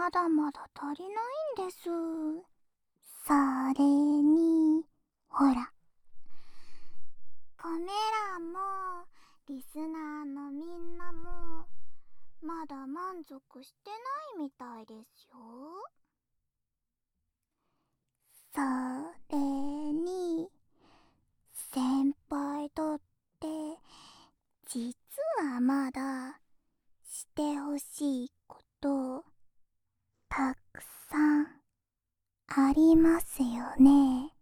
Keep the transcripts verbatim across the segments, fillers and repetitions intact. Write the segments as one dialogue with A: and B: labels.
A: まだまだ足りないんです。それに、ほら、カメラもリスナーのみんなもまだ満足してないみたいですよ。それに、先輩だって実はまだしてほしいことたくさんありますよね。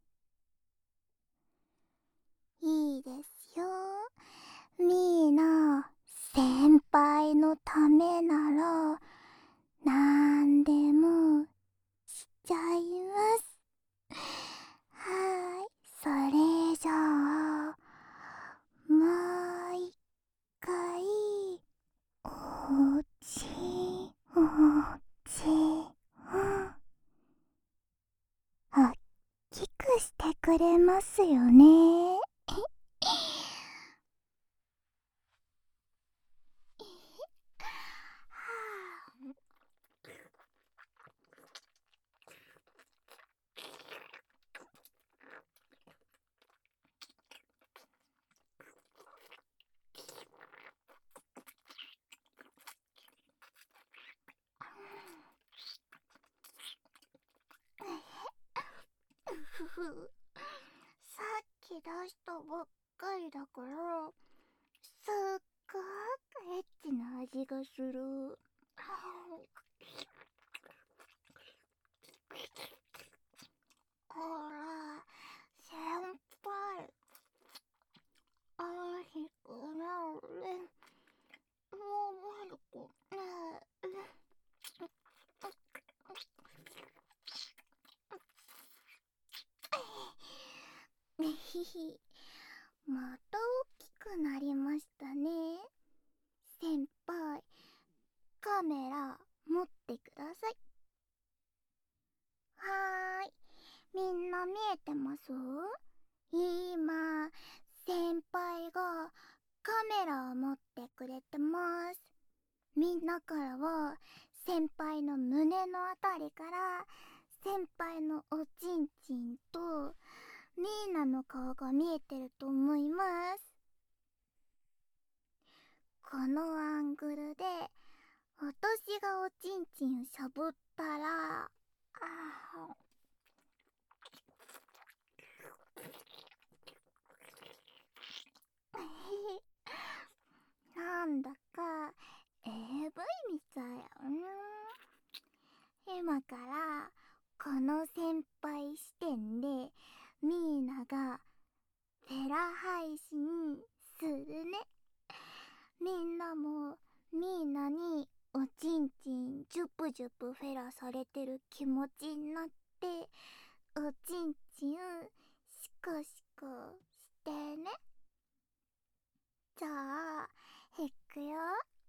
A: いいですよ。みーの先輩のためならなんでもしちゃいます。はーい、それじゃあもう一回おちおちんおっきくしてくれますよね。ふふ、さっき出したばっかりだからすっごくエッチな味がする。ほら先輩、おいしくなれ。もうまる子ねひひ、また大きくなりましたね。先輩、カメラ持ってください。はーい、みんな見えてます？今、先輩がカメラを持ってくれてます。みんなからは先輩の胸のあたりから先輩のおちんちんとミーナの顔が見えてると思います。このアングルで私がおちんちんしゃぶったら、あなんだか エーブイ みたいよね。今からこの先輩視点でミーナがフェラ配信するね。みんなもミーナにおちんちんジュプジュプフェラされてる気持ちになっておちんちんシコシコしてね。じゃあいくよ。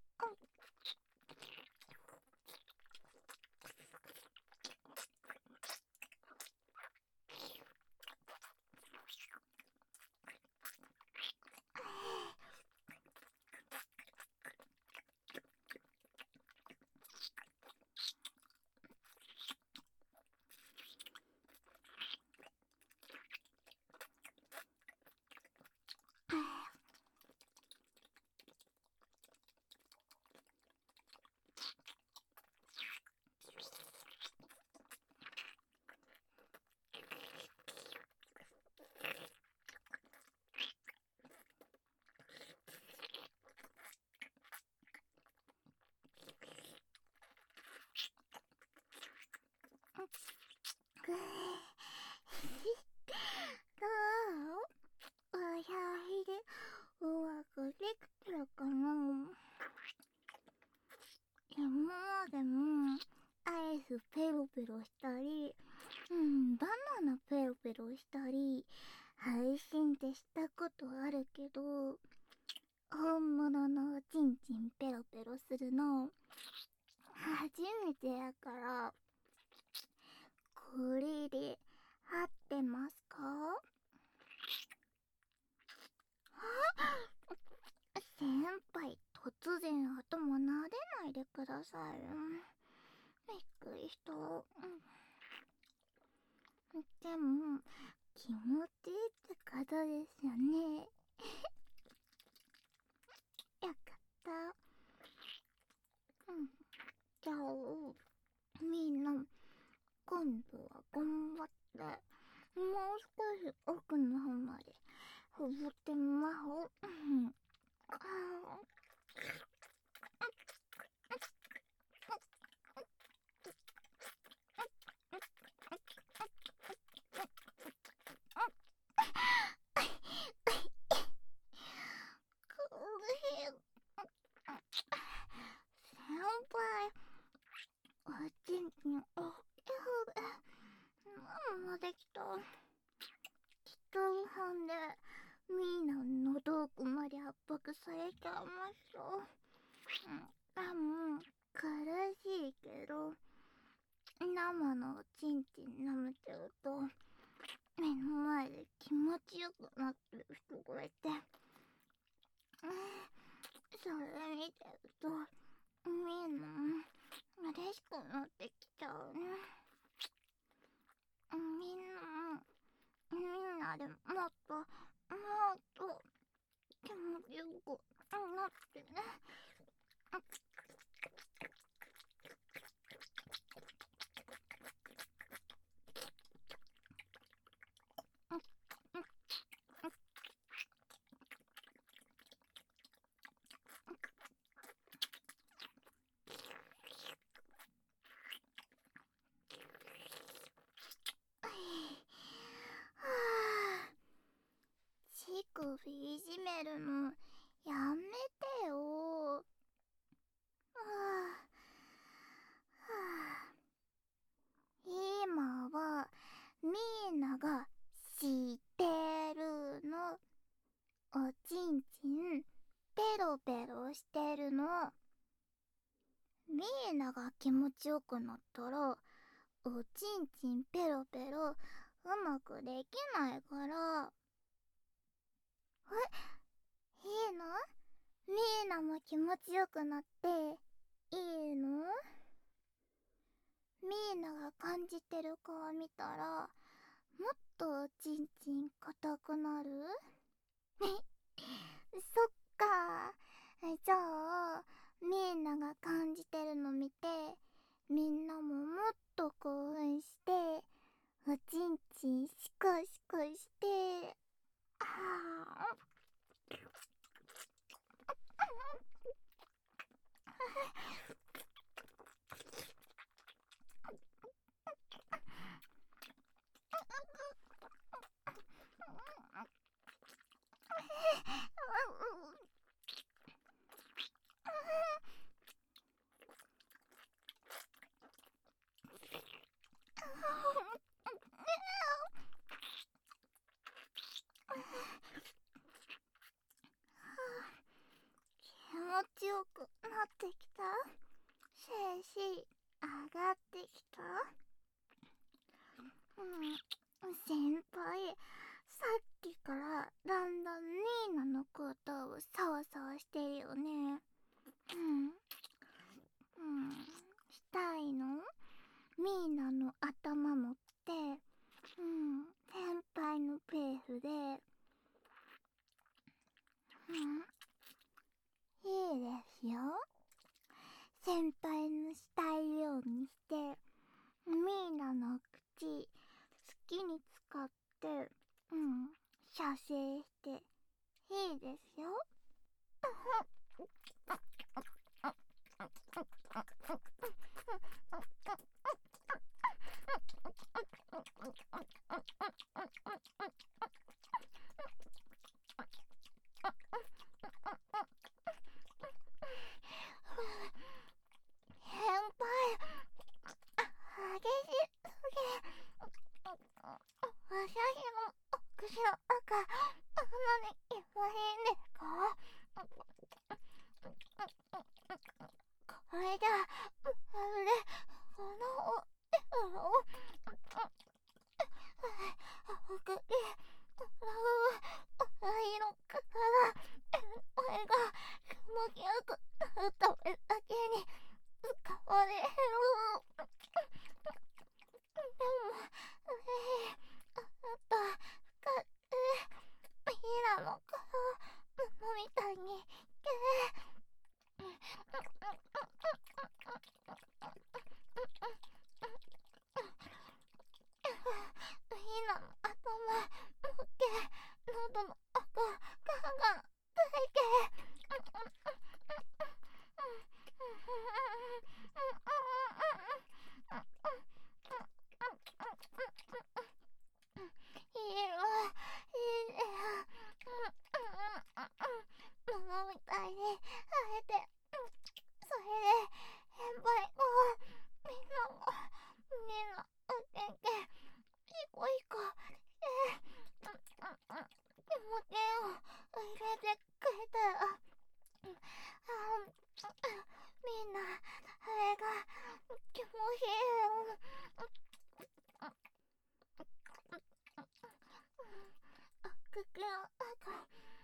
A: どう？おやひでうまくできてるかな。今までもアイスペロペロしたり、うん、バナナペロペロしたり配信でしたことあるけど、本物のおちんちんペロペロするの初めてやから、これで合ってますか？先輩、突然頭撫でないでください。 びっくりした。うん、でも気持ちいいってことですよね。よかった。うん、じゃあみんな今度は頑張ってもう少し奥の方まで登ってみまほう。うん、あこれ先輩、おちんちんおっきい方で何もできた。きっとほんでみんなの喉奥まで圧迫されちゃいました。うん、でも苦しいけど生のおちんちん舐めてると目の前で気持ちよくなってる人がいて、うん、それ見てるとみんな嬉しくなってきちゃうね。みんなもみんなでもっともっと気持ちよくなってね。乳首いじめるのやめてよ。はあはあ、今はみんなが知ってるの。おちんちんペロペロしてるの。みんなが気持ちよくなったらおちんちんペロペロうまくできないから。え、いいの？みんなも気持ちよくなっていいの？みんなが感じてる顔見たらもっとおちんちん硬くなる？そっか。じゃあみんなが感じてるの見てみんなももっと興奮しておちんちんシコシコして、ああ気持ちよくなってきた？精子上がってきた？うん、先輩、さっきからだんだんニーナのことをサワサワしてるよね。うん、うん、したいの？ミーナの頭持って、うん、先輩のペースで、うん、いいですよ。先輩のしたいようにして、ミーナの口好きに使って、うん、射精していいですよ。先輩、激しすぎ。私の口の中、そんなにいっぱいいいんですか？これじゃ、まるで、このお手を、おかげ、ラブ、愛のから、俺が気持ちよくなるためだけに使われる。 えて、それで先輩もみんなもみんなおてんけいこいこえ気持ちを入れてくれたよ。みんなあれが気持ちいいよ。くきの中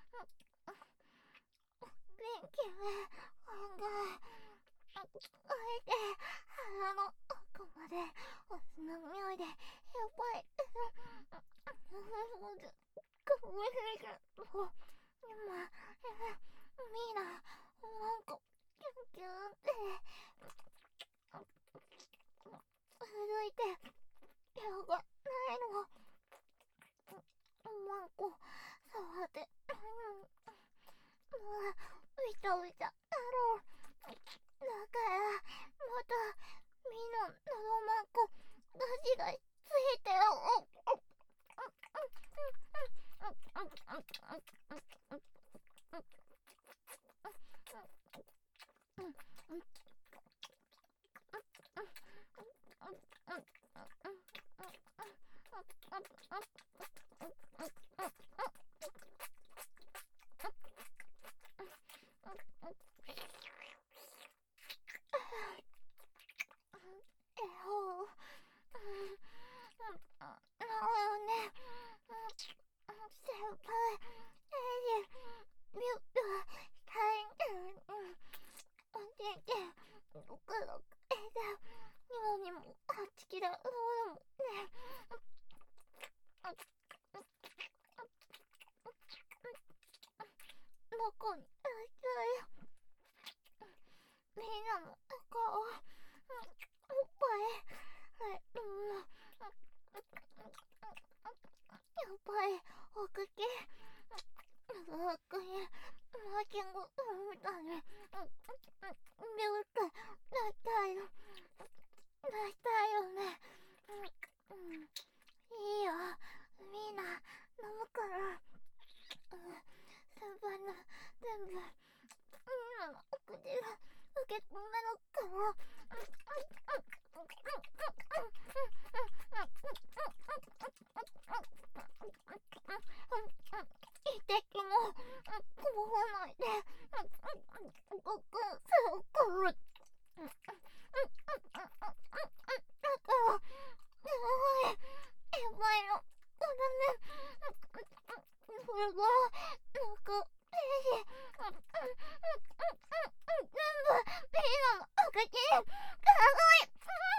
A: 電気がおいて腹の奥までお酢の匂いでやばいかわいいけど今みんななんかキュンキュンって歩いて手がないのマンコ触ってもうういたういただろう。だからまたみんなのマンコガシがついてよ。えほうなるね先輩えいミュッとタインおてんけどくどくえだ今にもあっちきだうもねどこにあったよ。みんなの顔おっぱいはいうんやっぱりおくけおくにマーキングみたいにビューってなったよなったよね。うんいいよみんな飲むから先輩の全部みんなのお口が受け止めるから一滴もこぼさないでごくするからだからすごいいっぱいのおだねそれがなんかえい全部みんなのお口にすごい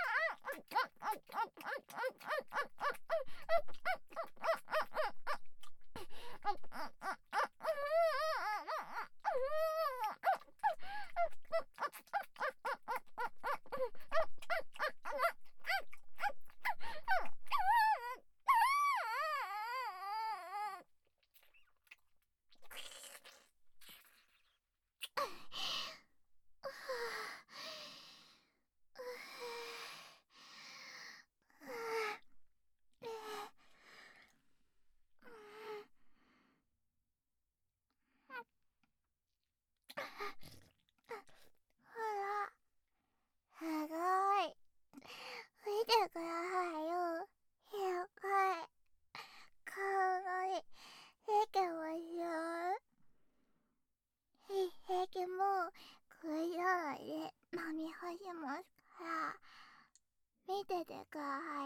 A: すごい見てくださいよやばいかわいいできますよ平気も食いらないで飲み干しますから見ててくださ